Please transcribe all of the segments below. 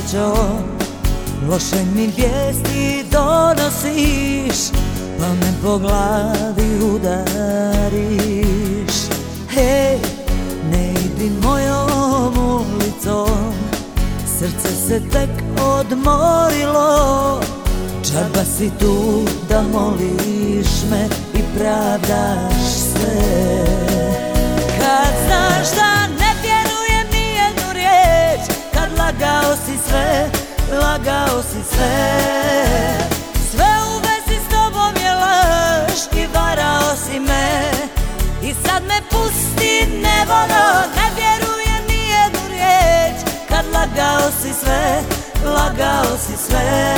nesrećo, loše mi vijesti donosiš, pa me po glavi udariš. Hej, ne idi mojom ulicom, srce se tek odmorilo. Džaba si tu da moliš me i pravdaš se. Kad znaš da ne vjerujem ni jednu riječ, kad lagao si sve, lagao si sve. Sve u vezi s tobom je laž i varao si me, i sad me pusti nevono. Ne vjerujem ni jednu riječ, kad lagao si sve, lagao si sve.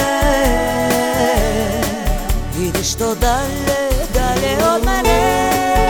Vidiš to dalje, dalje od mene.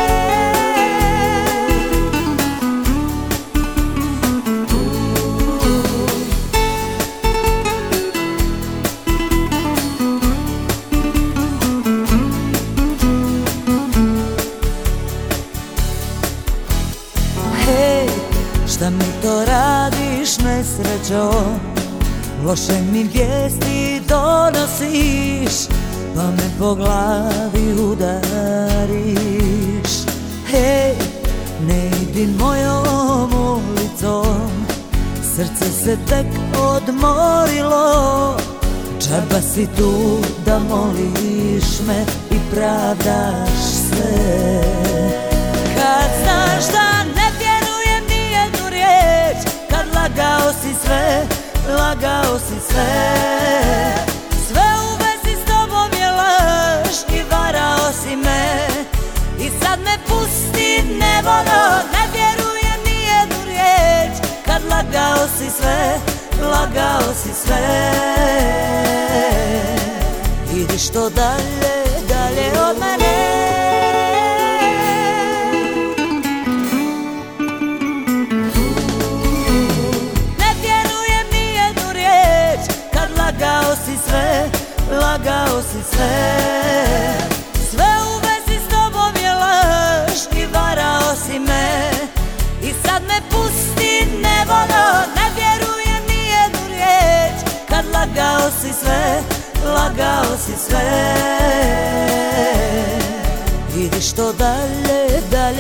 Hej, šta mi to radiš nesrećo, loše mi vijesti donosiš, pa me po glavi udariš. Hej, ne idi mojom ulicom, srce se tek odmorilo. Džaba si tu da moliš me i pravdaš se. Kad znaš da ne vjerujem ni jednu riječ, kad lagao si sve, lagao si sve. Sve u vezi s tobom je laž i varao si me, i sad me pusti nevono. Ne vjerujem ni jednu riječ, kad lagao si sve, lagao si sve. Vidiš to dalje, dalje od mene. Lagao si sve, lagao si sve. Sve u vezi s tobom je laž i varao si me, i sad me pusti nevono. Ne vjerujem ni jednu riječ, kad lagao si sve, lagao si sve. Vidiš to dalje, dalje